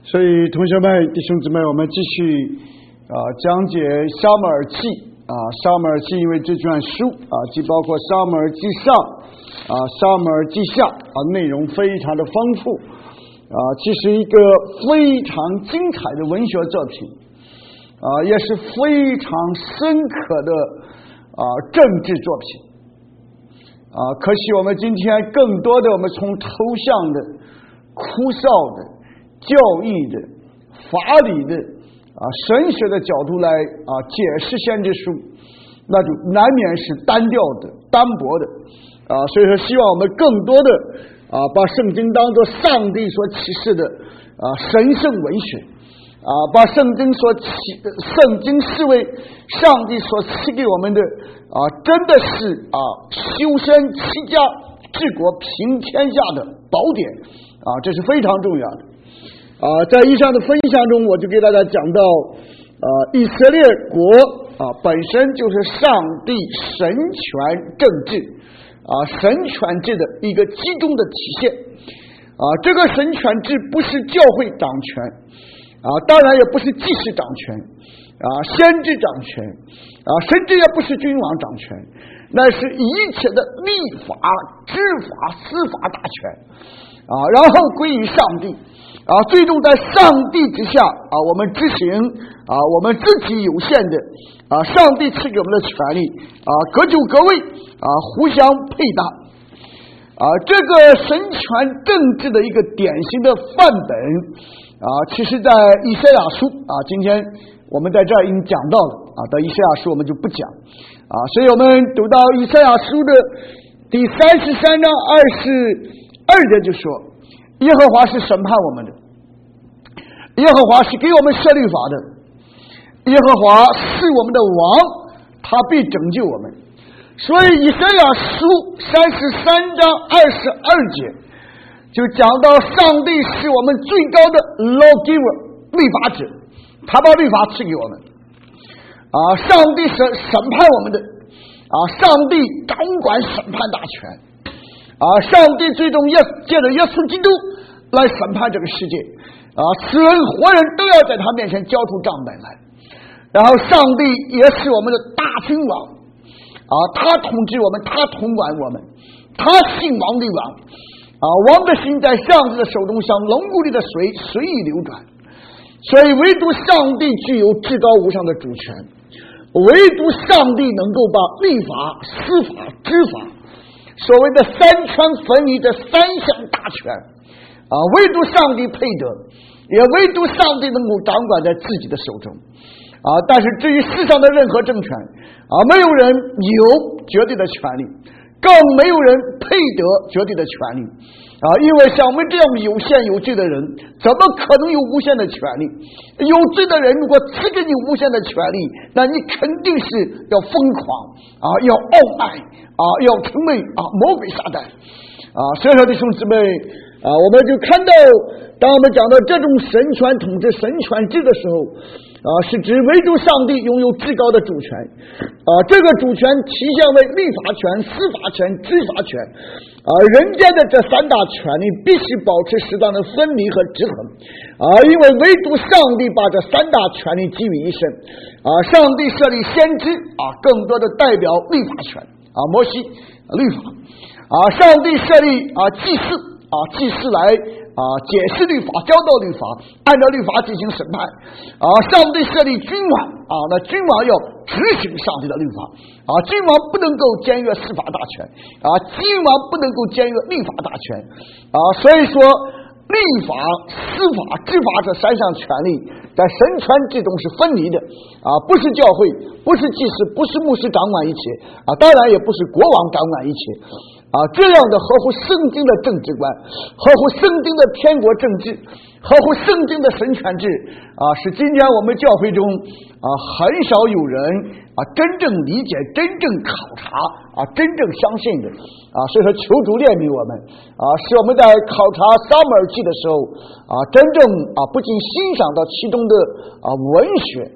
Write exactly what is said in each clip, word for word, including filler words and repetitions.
所以同学们弟兄姊妹，我们继续啊讲解撒母耳记啊撒母耳记，因为这卷书啊既包括撒母耳记上啊撒母耳记下啊，内容非常的丰富啊，其实一个非常精彩的文学作品啊，也是非常深刻的啊政治作品啊。可惜我们今天更多的我们从抽象的、枯燥的、教义的、法理的啊神学的角度来啊解释先知书，那就难免是单调的、单薄的啊。所以说，希望我们更多的啊把圣经当作上帝所启示的啊神圣文学啊，把圣经所启圣经视为上帝所赐给我们的啊，真的是啊修身齐家治国平天下的宝典啊，这是非常重要的。啊，在以上的分享中，我就给大家讲到，啊，以色列国啊本身就是上帝神权政治啊神权制的一个集中的体现啊。这个神权制不是教会掌权啊，当然也不是祭司掌权啊，先知掌权啊，甚至也不是君王掌权，那是一切的立法、执法、司法大权啊，然后归于上帝。啊，最终在上帝之下啊，我们执行啊，我们自己有限的啊，上帝赐给我们的权利啊，各就各位啊，互相配搭啊。这个神权政治的一个典型的范本啊，其实在以赛亚书啊，今天我们在这儿已经讲到了啊，到以赛亚书我们就不讲啊，所以我们读到以赛亚书的第三十三章二十二节就说，耶和华是审判我们的，耶和华是给我们设律法的，耶和华是我们的王，他必拯救我们。所以以赛亚书三十三章二十二节就讲到，上帝是我们最高的 lawgiver 律法者，他把律法赐给我们啊，上帝是审判我们的啊，上帝掌管审判大权啊，上帝最终也借着耶稣基督来审判这个世界啊，死人活人都要在他面前交出账本来。然后上帝也是我们的大君王啊，他统治我们，他统管我们，他姓王的王啊，王的心在上帝的手中，像龙骨里的水随意流转。所以唯独上帝具有至高无上的主权，唯独上帝能够把律法、司法、执法，所谓的三权分立的三项大权啊，唯独上帝配得，也唯独上帝能够掌管在自己的手中啊。但是至于世上的任何政权啊，没有人有绝对的权利，更没有人配得绝对的权利啊。因为像我们这样有限有罪的人，怎么可能有无限的权利？有罪的人如果赐给你无限的权利，那你肯定是要疯狂啊，要傲慢啊，要成为啊魔鬼撒旦啊。所以说弟兄姊妹啊，我们就看到，当我们讲到这种神权统治、神权制的时候啊，是指唯独上帝拥有至高的主权啊，这个主权体现为律法权、司法权、执法权啊。人间的这三大权利必须保持适当的分离和制衡啊，因为唯独上帝把这三大权利集于一身啊。上帝设立先知啊，更多的代表律法权啊，摩西律法啊，上帝设立啊祭司啊，祭司来啊解释律法、教导律法，按照律法进行审判啊。上帝设立君王啊，那君王要执行上帝的律法啊，君王不能够僭越司法大权啊，君王不能够僭越律法大权啊。所以说，律法、司法、执法这三项权利在神权制中是分离的啊，不是教会，不是祭司，不是牧师掌管一切啊，当然也不是国王掌管一切啊。这样的合乎圣经的政治观，合乎圣经的天国政治，合乎圣经的神权制啊，是今天我们教会中啊很少有人啊真正理解、真正考察啊真正相信的啊。所以说求主怜悯我们啊，使我们在考察撒母耳记的时候啊，真正啊不仅欣赏到其中的啊文学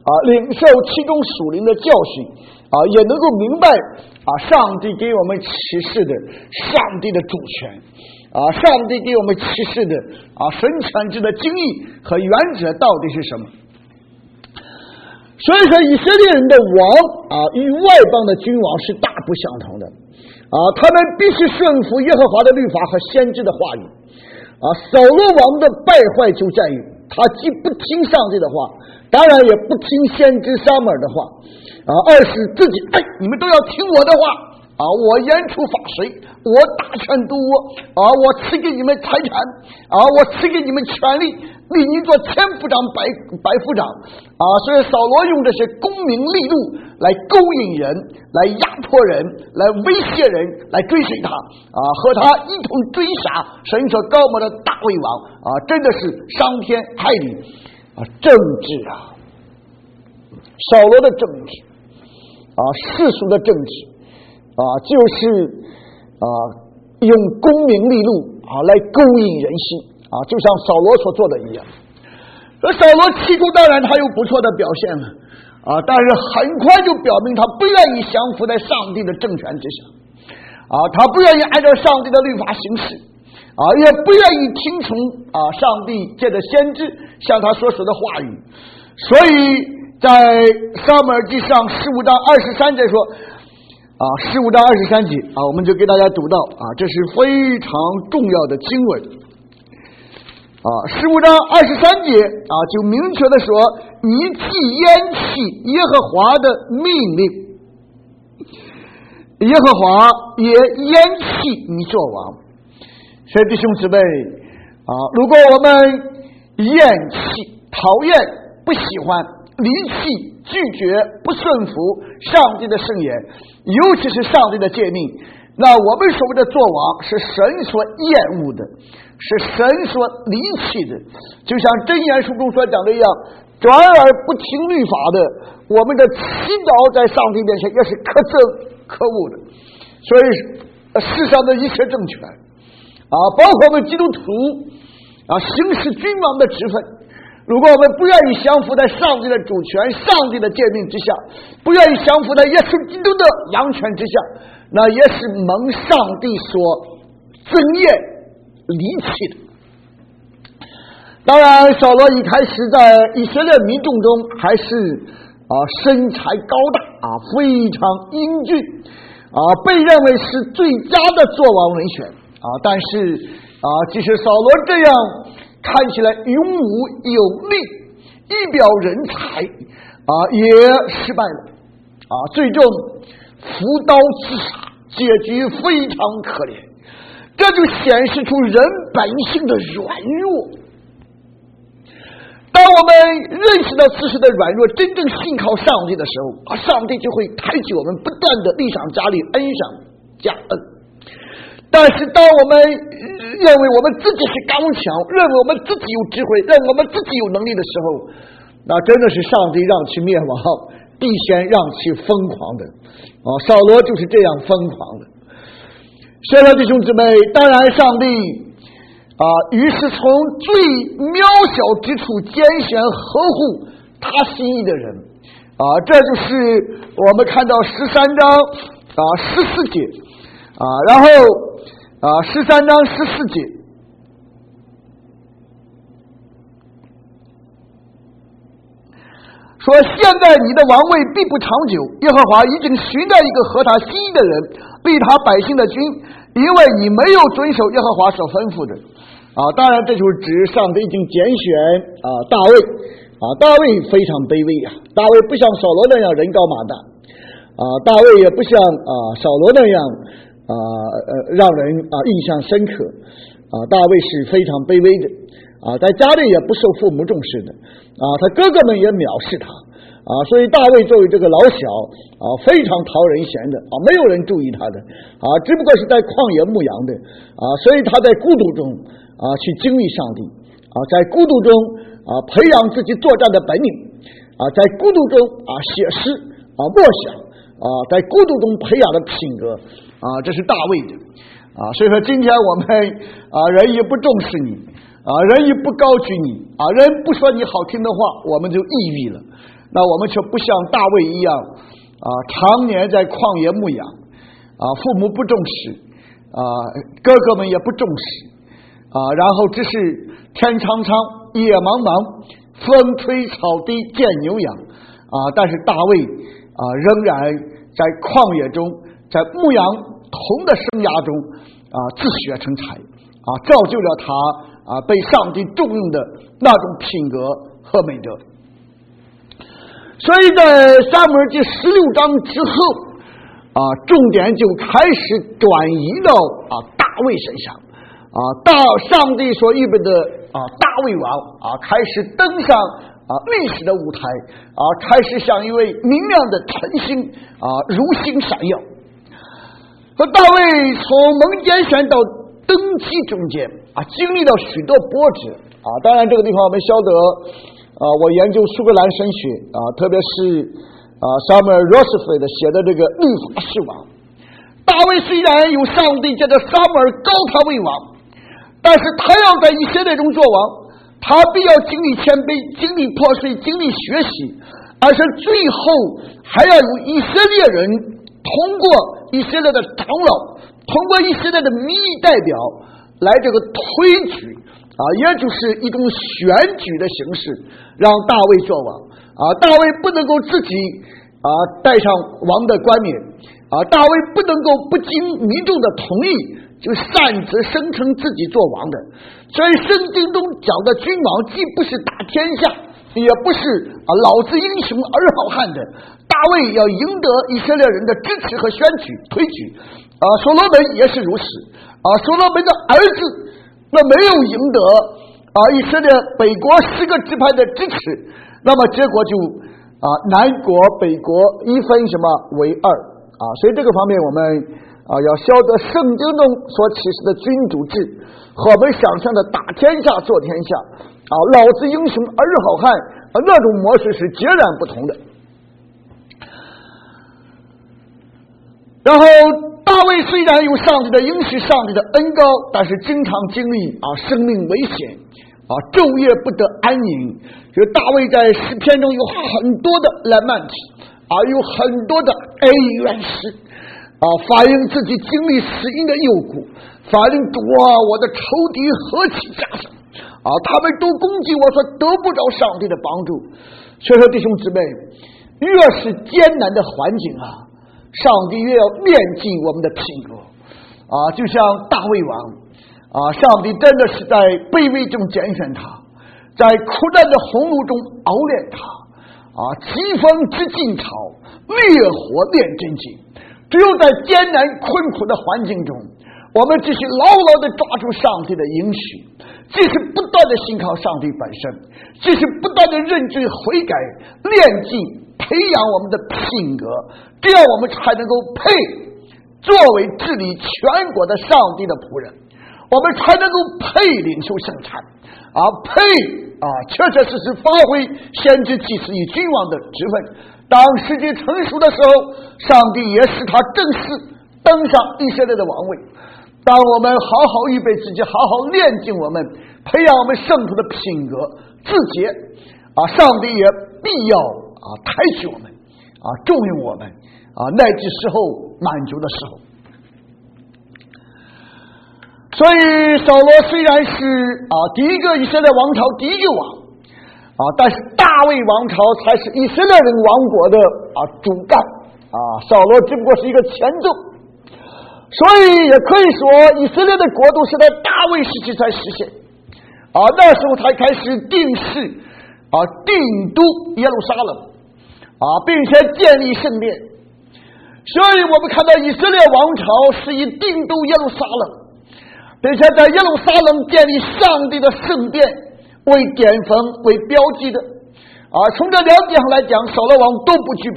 啊，领受其中属灵的教训啊，也能够明白啊，上帝给我们启示的上帝的主权啊，上帝给我们启示的啊神权制的经义和原则到底是什么。所以说，以色列人的王啊，与外邦的君王是大不相同的啊，他们必须顺服耶和华的律法和先知的话语啊。扫罗王的败坏就在于他既不听上帝的话，当然也不听先知撒母耳的话啊，二是自己哎，你们都要听我的话啊！我言出法随，我大权独我啊！我赐给你们财产啊！我赐给你们权利，立你做千夫长、百百夫长啊！所以扫罗用这些功名利禄来勾引人，来压迫人，来威胁人，来追随他啊，和他一同追杀神所高摩的大卫王啊！真的是伤天害理啊！政治啊，扫罗的政治啊，世俗的政治。啊，就是啊，用功名利禄啊来勾引人心啊，就像扫罗所做的一样。而扫罗起初当然他有不错的表现了啊，但是很快就表明他不愿意降服在上帝的政权之下啊，他不愿意按照上帝的律法行事啊，也不愿意听从啊上帝借着先知向他所说的话语。所以在撒母耳记上十五章二十三节说。啊，十五章二十三节啊，我们就给大家读到啊，这是非常重要的经文啊。十五章二十三节啊，就明确的说，你既厌弃耶和华的命令，耶和华也厌弃你做王。所以弟兄姊妹啊，如果我们厌弃、讨厌、不喜欢、离弃、拒绝、不顺服上帝的圣言，尤其是上帝的诫命，那我们所谓的做王是神所厌恶的，是神所离弃的。就像箴言书中所讲的一样，转而不听律法的，我们的祈祷在上帝面前也是可憎可恶的。所以世上的一切政权啊，包括我们基督徒啊，行使君王的职分，如果我们不愿意降服在上帝的主权、上帝的诫命之下，不愿意降服在耶稣基督的王权之下，那也是蒙上帝所憎厌、离弃的。当然，扫罗一开始在以色列民众中还是啊身材高大啊，非常英俊啊，被认为是最佳的作王人选啊。但是啊，即使扫罗这样看起来勇武有力、一表人才啊，也失败了啊，最终扶刀自杀，结局非常可怜。这就显示出人本性的软弱。当我们认识到自身的软弱，真正信靠上帝的时候啊，上帝就会抬举我们，不断的力上加力，恩上加恩。但是当我们认为我们自己是刚强，认为我们自己有智慧，认为我们自己有能力的时候，那真的是上帝让其灭亡，必先让其疯狂的啊！扫罗就是这样疯狂的。所以说，弟兄姊妹，当然上帝啊，于是从最渺小之处拣选合乎他心意的人啊，这就是我们看到十三章啊十四节啊，然后啊十三章十四节说，现在你的王位必不长久，耶和华已经寻到一个合他心意的人，立他百姓的君，因为你没有遵守耶和华所吩咐的啊。当然这就是指上帝已经拣选啊大卫啊，大卫非常卑微啊，大卫不像扫罗那样人高马大啊，大卫也不像啊扫罗那样啊呃让人啊印象深刻啊，大卫是非常卑微的啊，在家里也不受父母重视的啊，他哥哥们也藐视他啊，所以大卫作为这个老小啊，非常讨人嫌的啊，没有人注意他的啊，只不过是在旷野牧羊的啊，所以他在孤独中啊去经历上帝啊，在孤独中啊培养自己作战的本领啊，在孤独中啊写诗啊默想啊，在孤独中培养的品格啊，这是大卫的啊，所以说今天我们啊人也不重视你啊，人也不高举你啊，人不说你好听的话，我们就抑郁了。 那我们却不像大卫一样啊，常年在旷野牧养啊，父母不重视啊，哥哥们也不重视啊，然后只是天长长夜茫茫，风吹草低见牛羊啊，但是大卫啊仍然在旷野中，在牧羊童的生涯中啊自学成才啊，造就了他啊被上帝重用的那种品格和美德。所以在撒母耳记十六章之后啊，重点就开始转移到啊大卫身上啊，到上帝所预备的啊大卫王啊开始登上啊历史的舞台啊，开始像一位明亮的晨星啊如星闪耀。和大卫从蒙拣选到登基中间啊，经历了许多波折啊。当然这个地方我们晓得啊，我研究苏格兰神学啊，特别是啊萨母尔·罗斯菲的写的这个律法事王。大卫虽然有上帝借着撒母耳膏他为王，但是他要在以色列中做王，他必要经历谦卑，经历破碎，经历学习，而是最后还要有以色列人通过以色列的长老，通过以色列的民意代表来这个推举啊，也就是一种选举的形式，让大卫做王啊。大卫不能够自己啊戴上王的冠冕啊，大卫不能够不经民众的同意就擅自声称自己做王的。所以圣经中讲的君王既不是打天下，也不是啊老子英雄儿好汉的。大卫要赢得以色列人的支持和选举推举啊，所罗门也是如此啊。所罗门的儿子那没有赢得啊以色列北国十个支派的支持，那么结果就啊南国北国一分什么为二啊。所以这个方面我们啊要晓得圣经中所启示的君主制和我们想象的打天下做天下啊老子英雄儿好汉啊那种模式是截然不同的。然后大卫虽然有上帝的应许，上帝的恩膏，但是经常经历啊生命危险啊昼夜不得安宁。就大卫在诗篇中有很多的lament啊，有很多的哀怨诗啊，反映自己经历死荫的幽谷，反映主啊我的仇敌何其加深啊，他们都攻击我，说得不着上帝的帮助。所以说弟兄姊妹，越是艰难的环境啊，上帝越要炼净我们的品格啊，就像大卫王啊，上帝真的是在卑微中拣选他，在苦难的红炉中熬炼他啊，疾风知劲草，烈火炼真经。只有在艰难困苦的环境中，我们继续牢牢地抓住上帝的应许，继续不断地信靠上帝本身，继续不断地认罪悔改，炼净培养我们的品格，这样我们才能够配作为治理全国的上帝的仆人，我们才能够配领受圣餐啊，配啊确确实实发挥先知祭司与君王的职分。当时机成熟的时候，上帝也使他正式登上以色列的王位。当我们好好预备自己，好好炼净我们，培养我们圣徒的品格自洁啊，上帝也必要啊抬举我们啊，重用我们啊，乃至时候满足的时候。所以扫罗虽然是啊第一个以色列王朝第一个王啊，但是大卫王朝才是以色列人王国的啊主干啊，扫罗只不过是一个前奏。所以也可以说以色列的国度是在大卫时期才实现啊，那时候才开始定势啊，定都耶路撒冷啊，并且建立圣殿。所以我们看到以色列王朝是以定都耶路撒冷，并且在耶路撒冷建立上帝的圣殿为典风为标记的啊，从这两点上来讲，扫罗王都不具备。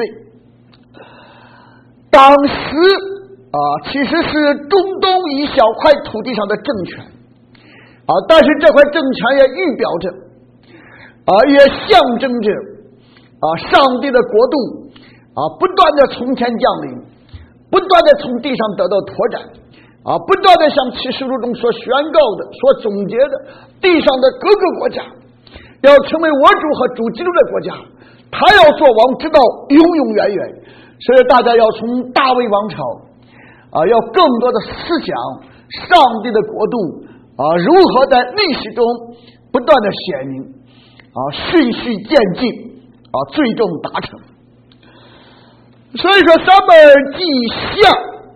当时啊，其实是中东一小块土地上的政权啊，但是这块政权也预表着啊，也象征着啊，上帝的国度啊，不断的从天降临，不断的从地上得到拓展啊，不断的像启示录中所宣告的、所总结的，地上的各个国家要成为我主和主基督的国家， 他要做王直到永永远远。所以大家要从大卫王朝啊，要更多的思想上帝的国度啊，如何在历史中不断的显明啊，循序渐进啊，最终达成。所以说撒母耳记下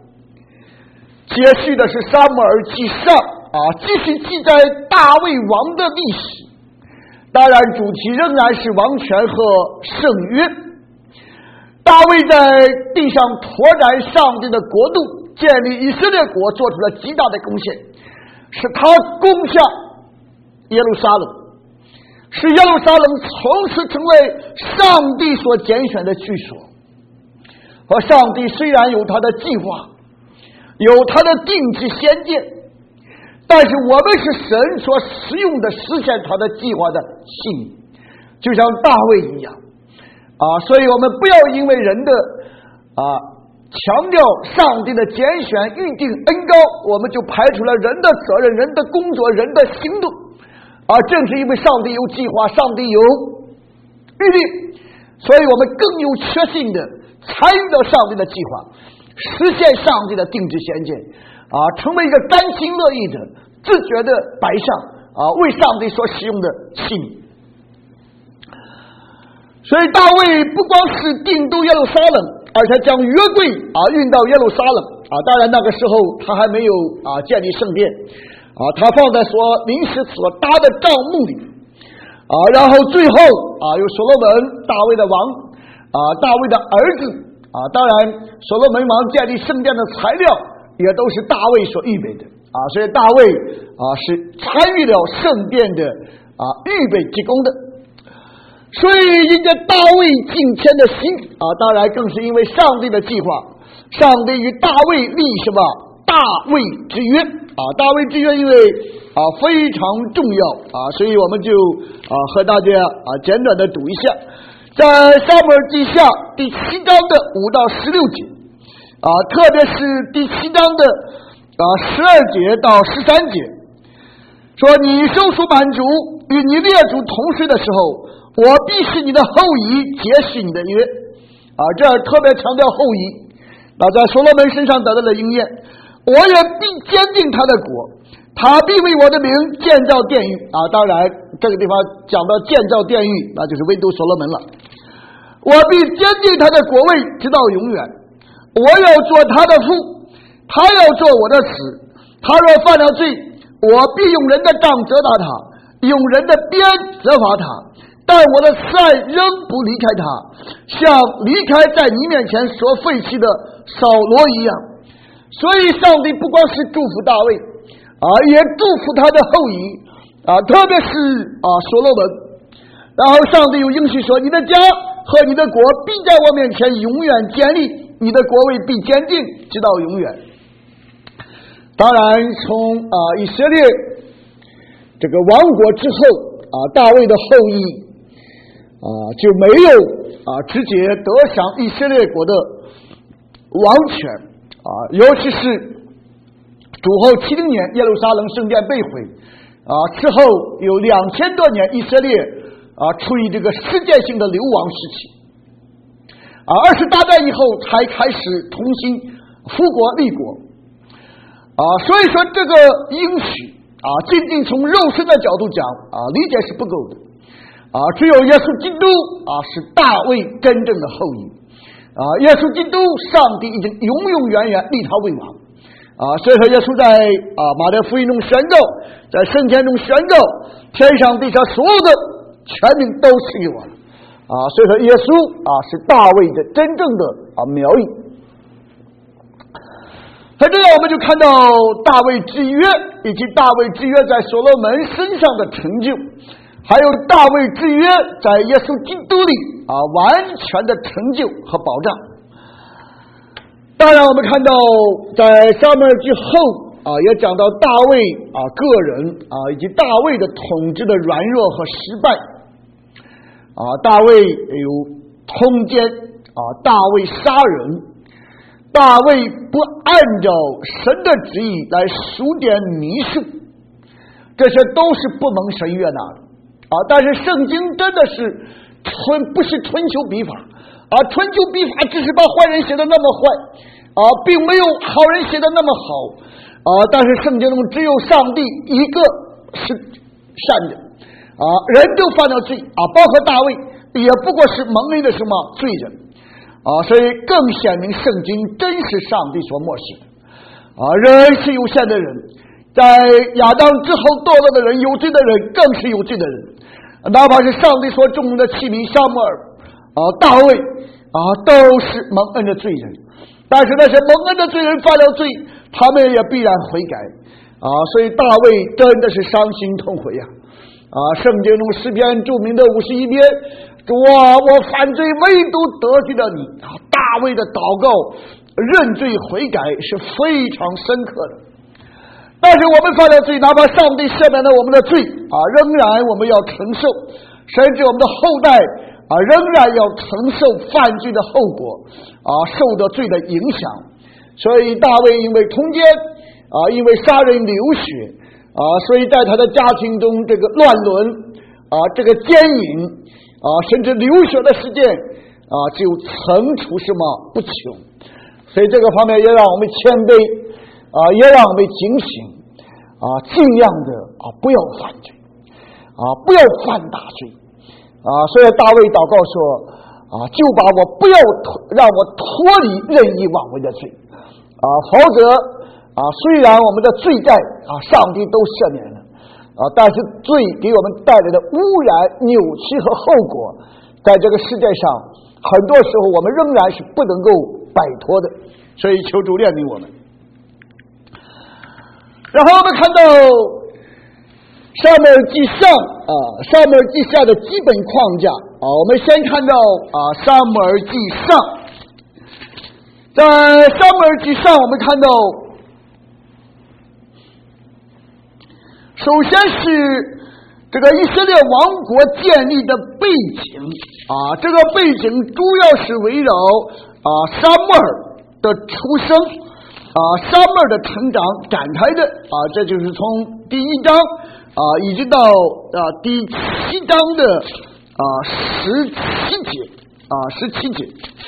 接续的是撒母耳记上啊，继续记载大卫王的历史。当然主题仍然是王权和圣约。大卫在地上拓展上帝的国度，建立以色列国，做出了极大的贡献，使他攻下耶路撒冷，使耶路撒冷从此成为上帝所拣选的居所。和上帝虽然有他的计划，有他的定制先见，但是我们是神所使用的实现他的计划的信命，就像大卫一样啊，所以我们不要因为人的啊强调上帝的拣选预定恩高，我们就排除了人的责任、人的工作、人的行动啊。正是因为上帝有计划，上帝有预定，所以我们更有确信的参与到上帝的计划，实现上帝的定制先见啊，成为一个甘心乐意的自觉的摆上啊，为上帝所使用的器皿。所以大卫不光是定都耶路撒冷，而且将约柜啊运到耶路撒冷啊。当然那个时候他还没有啊建立圣殿啊，他放在所临时所搭的帐幕里啊。然后最后啊，有所罗门大卫的王啊，大卫的儿子啊。当然所罗门王建立圣殿的材料也都是大卫所预备的啊，所以大卫啊是参与了圣殿的啊预备提供的。所以因着大卫敬虔的心啊，当然更是因为上帝的计划，上帝与大卫立什么大卫之约啊。大卫之约因为啊非常重要啊，所以我们就啊和大家啊简短的读一下，在撒母耳记下第七章的五到十六节啊，特别是第七章的啊十二节到十三节，说你收赎满族与你列祖同睡的时候，我必使你的后裔结许你的约啊，这儿特别强调后裔。那在所罗门身上得到了应验，我也必坚定他的国，他必为我的名建造殿宇啊。当然这个地方讲到建造殿宇，那就是唯独所罗门了。我必坚定他的国位直到永远，我要做他的父，他要做我的子。他若犯了罪，我必用人的杖责打他，用人的鞭责罚他，但我的慈爱仍不离开他，像离开在你面前所废弃的扫罗一样。所以上帝不光是祝福大卫啊，也祝福他的后裔啊，特别是啊所罗门。然后上帝又应许说，你的家和你的国必在我面前永远建立，你的国位必坚定直到永远。当然从啊以色列这个亡国之后啊，大卫的后裔啊就没有啊直接得享以色列国的王权啊，尤其是主后七零年耶路撒冷圣殿被毁啊之后，有两千多年以色列啊处于这个世界性的流亡时期啊，二十大战以后才开始重新复国立国啊，所以说这个应许啊，仅仅从肉身的角度讲啊，理解是不够的啊。只有耶稣基督啊，是大卫真正的后裔啊。耶稣基督，上帝已经永永远远立他为王啊。所以说，耶稣在啊马太福音中宣告，在圣经中宣告，天上地下所有的权柄都赐给我了啊。所以说，耶稣啊是大卫的真正的啊苗裔。在这样我们就看到大卫之约，以及大卫之约在所罗门身上的成就，还有大卫之约在耶稣基督里啊完全的成就和保障。当然我们看到在撒母耳记后啊也讲到大卫啊个人啊以及大卫的统治的软弱和失败啊，大卫有通奸啊，大卫杀人，大卫不按照神的旨意来数点米数，这些都是不蒙神悦纳的啊。但是圣经真的是春不是春秋笔法啊，春秋笔法只是把坏人写的那么坏啊，并没有好人写的那么好啊。但是圣经中只有上帝一个是善的啊，人都犯了罪啊，包括大卫也不过是蒙恩的什么罪人啊，所以更显明圣经真是上帝所默示的啊。人是有限的人，在亚当之后堕落的人，有罪的人更是有罪的人，哪怕是上帝所种的器皿撒母耳啊、大卫啊，都是蒙恩的罪人。但是那些蒙恩的罪人犯了罪，他们也必然悔改啊。所以大卫真的是伤心痛悔呀啊！圣经中诗篇著名的五十一篇，主啊，我犯罪唯独得罪了你啊！大卫的祷告认罪悔改是非常深刻的。但是我们犯了罪，哪怕上帝赦免了我们的罪啊，仍然我们要承受，甚至我们的后代啊，仍然要承受犯罪的后果啊，受到罪的影响。所以大卫因为通奸啊，因为杀人流血啊，所以在他的家庭中这个乱伦啊，这个奸淫啊，甚至流血的事件啊，就层出什么不穷。所以这个方面也让我们谦卑啊，也让我们警醒啊，尽量的啊不要犯罪啊，不要犯大罪啊。所以大卫祷告说啊，就把我不要让我脱离任意妄为的罪啊，否则啊，虽然我们的罪债啊，上帝都赦免了啊，但是罪给我们带来的污染、扭曲和后果，在这个世界上，很多时候我们仍然是不能够摆脱的。所以求主怜悯我们。然后我们看到撒母耳记上啊，撒母耳记下的基本框架啊，我们先看到啊，撒母耳记上，在撒母耳记上，我们看到，首先是这个以色列王国建立的背景啊，这个背景主要是围绕啊撒母耳的出生啊，撒母耳的成长展开的啊，这就是从第一章啊一直到啊第七章的啊十七节啊十七节，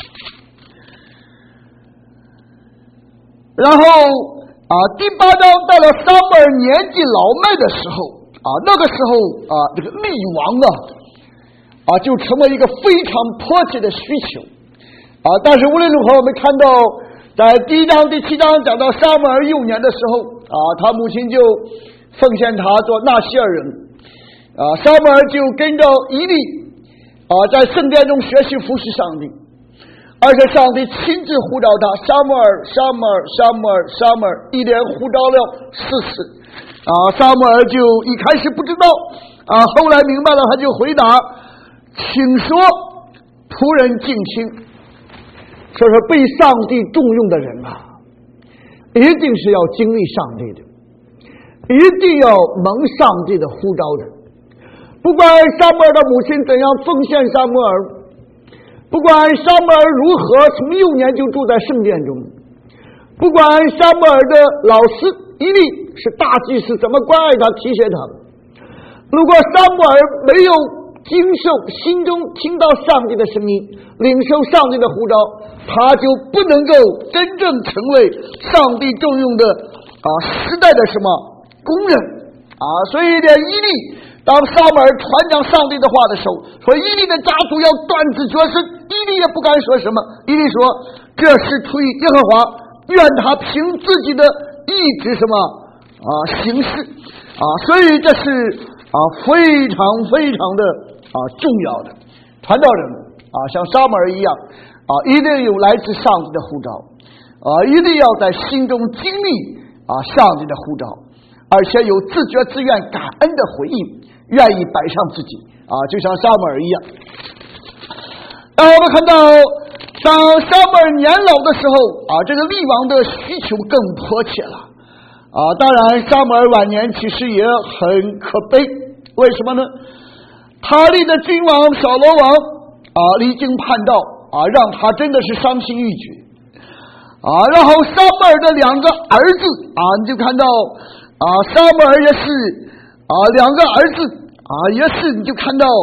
然后啊第八章到了撒母耳年纪老迈的时候啊，那个时候啊这个立王啊啊就成为一个非常迫切的需求啊，但是无论如何，我们看到。在第一章、第七章讲到撒母耳幼年的时候啊，他母亲就奉献他做纳西尔人啊，撒母耳就跟着以利啊，在圣殿中学习服侍上帝，而且上帝亲自呼召他，撒母耳、撒母耳、撒母耳、撒母耳，一连呼召了四次啊，撒母耳就一开始不知道啊，后来明白了，他就回答，请说，仆人敬听。所以说被上帝重用的人啊，一定是要经历上帝的，一定要蒙上帝的呼召的。不管撒母耳的母亲怎样奉献撒母耳，不管撒母耳如何从幼年就住在圣殿中，不管撒母耳的老师以利是大祭司怎么关爱他提携他，如果撒母耳没有经受心中听到上帝的声音，领受上帝的呼召，他就不能够真正成为上帝重用的啊时代的什么工人啊。所以连以利当撒母耳传讲上帝的话的时候，说以利的家族要断子绝孙，以利也不敢说什么，以利说这是出于耶和华，愿他凭自己的意志什么啊行事啊。所以这是啊非常非常的啊重要的。传道人啊像撒母耳一样啊，一定有来自上帝的呼召啊，一定要在心中经历啊上帝的呼召，而且有自觉自愿感恩的回应，愿意摆上自己啊，就像撒母耳一样。当我们看到当撒母耳年老的时候啊，这个立王的需求更迫切了啊。当然撒母耳晚年其实也很可悲，为什么呢？他立的君王扫罗王啊离经叛道啊，让他真的是伤心欲绝啊。然后撒母耳的两个儿子啊，你就看到啊，撒母耳也是啊，两个儿子啊，也是你就看到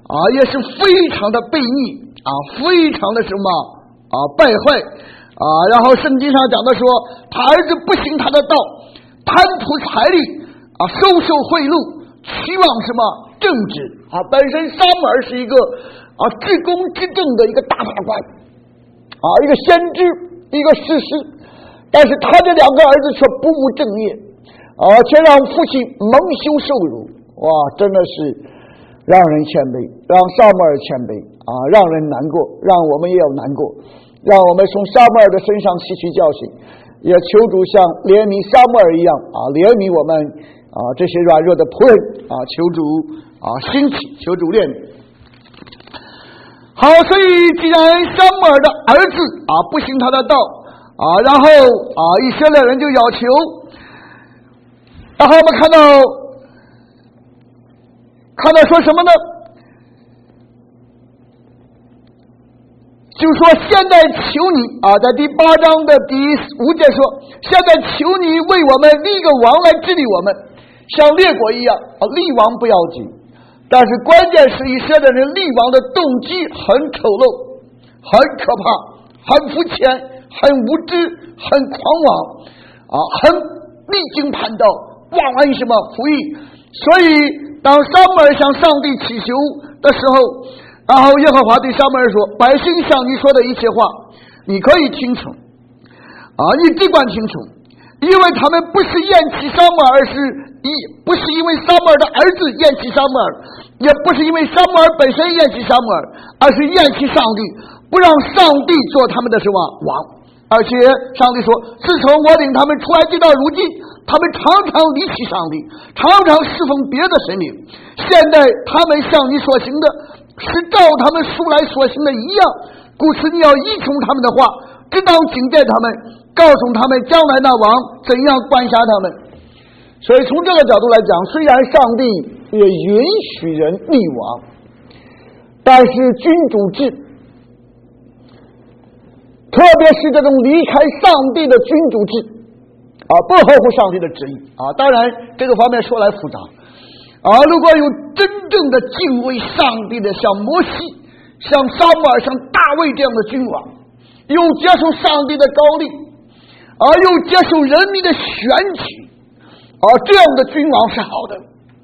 啊，也是非常的悖逆啊，非常的什么啊败坏啊。然后圣经上讲的说，他儿子不行他的道，贪图财力啊，收受贿赂，期望什么政治啊。本身撒母耳是一个啊至公至正的一个大法官啊，一个先知，一个士师，但是他这两个儿子却不务正业啊，却让父亲蒙羞受辱。哇，真的是让人谦卑，让撒母耳谦卑啊，让人难过，让我们也有难过，让我们从撒母耳的身上吸取教训，也求主像怜悯撒母耳一样啊，怜悯我们啊这些软弱的仆人啊，求主啊兴起，求主怜悯。好，所以既然撒母耳的儿子啊不行他的道啊，然后啊以色列人就要求，然后我们看到。看到说什么呢？就说现在求你啊，在第八章的第五节说，现在求你为我们立个王来治理我们，像列国一样啊，立王不要紧，但是关键是以色列人立王的动机很丑陋，很可怕，很肤浅，很无知，很狂妄啊，很离经叛道，忘恩什么服役。所以当撒母耳向上帝祈求的时候，然后耶和华对撒母耳说，百姓向你说的一切话你可以听从啊，你尽管听从，因为他们不是厌弃撒母耳，而是一不是因为撒母耳的儿子厌弃撒母耳，也不是因为撒母耳本身厌弃撒母耳，而是厌弃上帝，不让上帝做他们的什么王。而且上帝说，自从我领他们出来地到如今，他们常常离弃上帝，常常侍奉别的神灵，现在他们向你所行的是照他们素来所行的一样，故此你要依从他们的话，只当警戒他们，告诉他们将来那王怎样管辖他们。所以从这个角度来讲，虽然上帝也允许人立王，但是君主制，特别是这种离开上帝的君主制啊，不合乎上帝的旨意啊。当然这个方面说来复杂啊，如果有真正的敬畏上帝的，像摩西、像撒母耳、像大卫这样的君王，又接受上帝的高丽啊，又接受人民的选举啊，这样的君王是好的。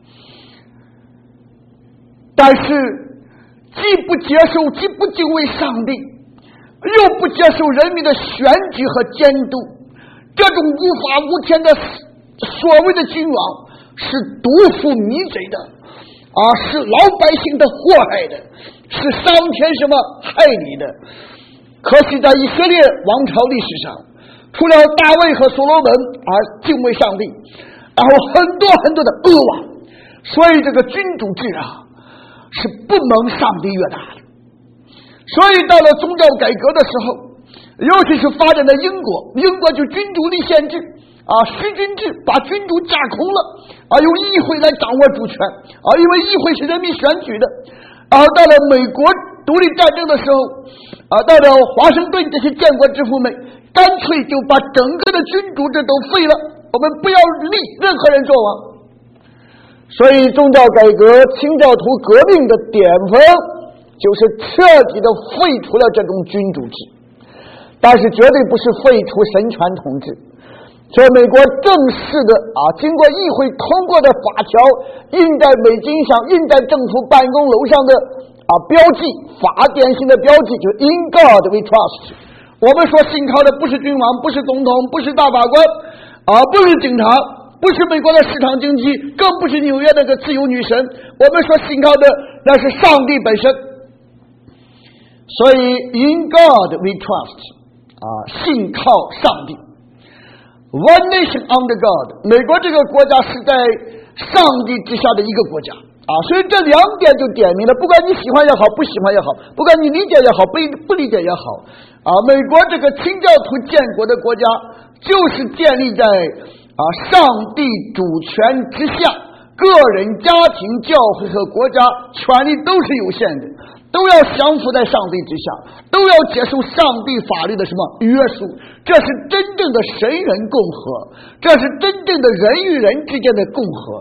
但是既不接受，既不敬畏上帝，又不接受人民的选举和监督，这种无法无天的所谓的君王是毒妇迷贼的啊，是老百姓的祸害的，是伤天什么害理的。可惜在以色列王朝历史上，除了大卫和所罗门而敬畏上帝，然后很多很多的恶王，所以这个君主制啊是不蒙上帝悦纳的。所以到了宗教改革的时候，尤其是发展的英国，英国就君主立宪制啊，实君制，把君主架空了啊，由议会来掌握主权啊，因为议会是人民选举的。而到了美国独立战争的时候啊，到了华盛顿这些建国之父们，干脆就把整个的君主制都废了，我们不要立任何人做王。所以宗教改革、清教徒革命的典范就是彻底的废除了这种君主制，但是绝对不是废除神权统治。所以美国正式的啊，经过议会通过的法条印在美金上，印在政府办公楼上的啊标记，法典性的标记就是 In God we trust。我们所信靠的不是君王，不是总统，不是大法官啊，不是警察，不是美国的市场经济，更不是纽约那个自由女神，我们所信靠的那是上帝本身。所以 In God we trust 啊，信靠上帝。One nation under God， 美国这个国家是在上帝之下的一个国家啊，所以这两点就点明了，不管你喜欢也好，不喜欢也好，不管你理解也好，不不理解也好啊，美国这个清教徒建国的国家就是建立在啊上帝主权之下，个人、家庭、教会和国家权力都是有限的，都要降服在上帝之下，都要接受上帝法律的什么约束。这是真正的神人共和，这是真正的人与人之间的共和。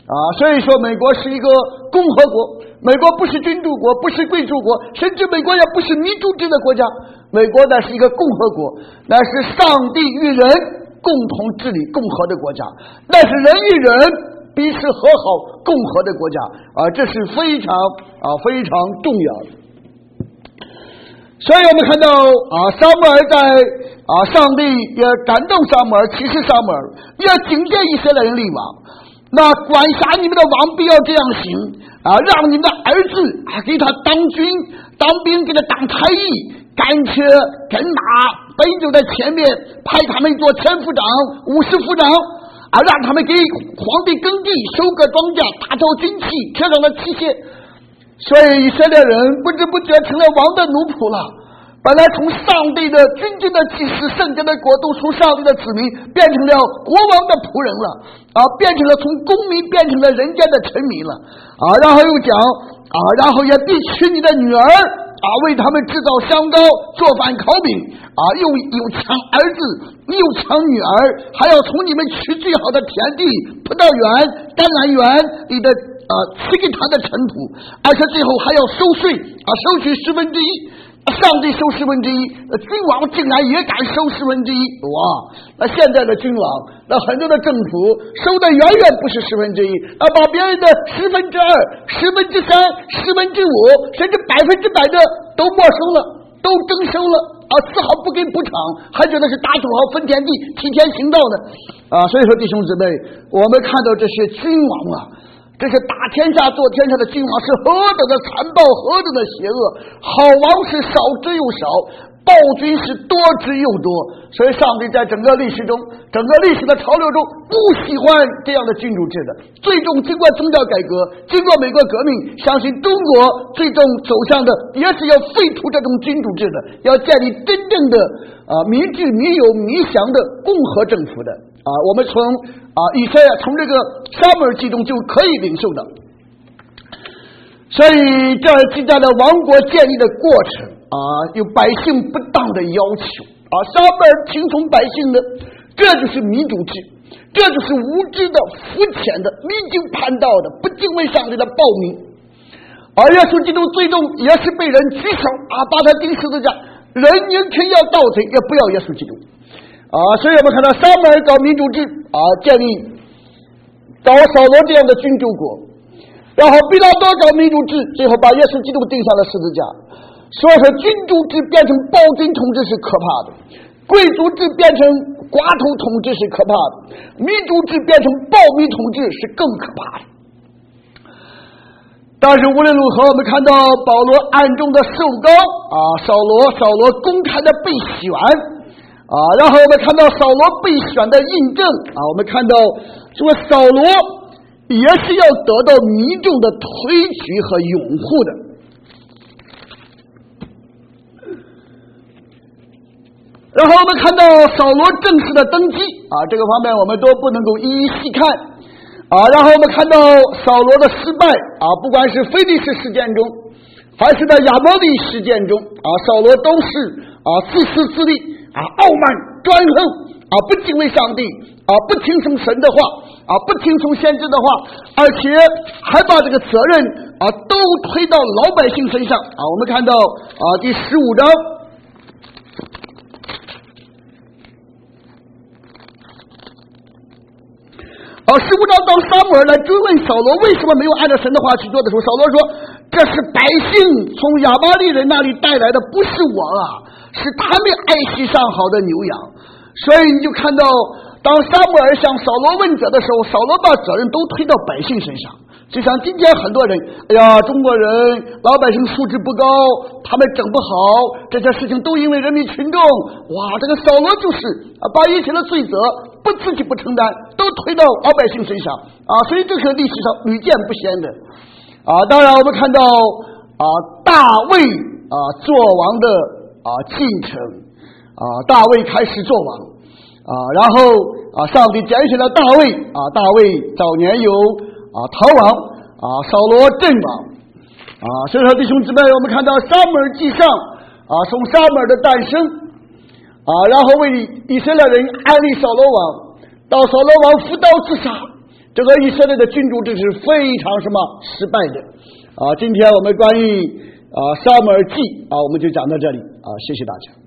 啊，所以说美国是一个共和国，美国不是君主国，不是贵族国，甚至美国也不是民主制的国家，美国乃是一个共和国，乃是上帝与人共同治理共和的国家，那是人与人彼此和好共和的国家啊，这是非常啊非常重要的。所以我们看到啊，撒母耳在啊，上帝也感动撒母耳，启示撒母耳要警戒以色列人立王。那管辖你们的王必要这样行啊，让你们的儿子啊给他当军当兵，给他当差役，赶车跟马奔走在前面，派他们做千夫长五十夫长啊，让他们给皇帝耕地收割庄稼，打造军器，车上的器械。所以以色列人不知不觉成了王的奴仆了，本来从上帝的君尊的祭司圣洁的国度，从上帝的子民变成了国王的仆人了啊，变成了从公民变成了人间的臣民了啊。然后又讲啊，然后也必娶你的女儿啊，为他们制造香膏，做饭烤饼啊，又有抢儿子又抢女儿，还要从你们取最好的田地、葡萄园、橄榄园里的啊，赐给他的尘土，而且最后还要收税啊，收取十分之一。上帝收十分之一，君王竟然也敢收十分之一，哇！那现在的君王，那很多的政府收的远远不是十分之一，啊，把别人的十分之二、十分之三、十分之五，甚至百分之百的都没收了，都征收了啊，丝毫不给补偿，还觉得是打土豪分田地、替天行道呢啊！所以说，弟兄姊妹，我们看到这些君王啊。这是打天下做天下的君王是何等的残暴，何等的邪恶，好王是少之又少，暴君是多之又多。所以上帝在整个历史中，整个历史的潮流中不喜欢这样的君主制的。最终经过宗教改革，经过美国革命，相信中国最终走向的也是要废除这种君主制的，要建立真正的啊民治民有民祥的共和政府的啊。我们从啊，以赛亚从这个撒母耳记中就可以领受到，所以这记载了王国建立的过程啊，有百姓不当的要求啊，撒母耳听从百姓的，这就是民主制，这就是无知的、肤浅的、离经叛道的、不敬畏上帝的暴民。而耶稣基督最终也是被人举手啊，把他钉十字架，人宁肯要盗贼，也不要耶稣基督。啊，所以我们看到撒母耳搞民主制啊，建立搞扫罗这样的君主国，然后比拉多搞民主制，最后把耶稣基督钉上了十字架。所以说，君主制变成暴君统治是可怕的，贵族制变成寡头统治是可怕的，民主制变成暴民统治是更可怕的。但是无论如何，我们看到保罗暗中的受膏啊，扫罗扫罗公开的被选啊，然后我们看到扫罗被选的印证啊，我们看到这个扫罗也是要得到民众的推举和拥护的。然后我们看到扫罗正式的登基啊，这个方面我们都不能够一一细看啊。然后我们看到扫罗的失败啊，不管是非利士事件中，还是在亚摩利事件中啊，扫罗都是啊自私自利。啊，傲慢专横啊，不敬畏上帝啊，不听从神的话啊，不听从先知的话，而且还把这个责任啊都推到老百姓身上啊。我们看到啊第十五章啊十五章当撒母耳来追问扫罗为什么没有按照神的话去做的时候，扫罗说这是百姓从亚巴利人那里带来的，不是我啊，是他们爱惜上好的牛羊。所以你就看到当撒母耳向扫罗问责的时候，扫罗把责任都推到百姓身上。就像今天很多人，哎呀，中国人老百姓素质不高，他们整不好，这些事情都因为人民群众。哇，这个扫罗就是啊，把一切的罪责不自己不承担，都推到老百姓身上啊，所以这是历史上屡见不鲜的啊。当然我们看到啊大卫啊做王的啊进程啊，大卫开始做王啊，然后啊上帝拣选了大卫啊，大卫早年有啊逃亡啊，扫罗阵亡啊。所以说弟兄姊妹，我们看到撒母耳记上啊，从撒母耳的诞生啊，然后为以色列人安立扫罗王，到扫罗王伏刀自杀， 这个以色列的君主制是非常什么失败的啊。今天我们关于啊撒母耳记啊，我们就讲到这里啊，谢谢大家。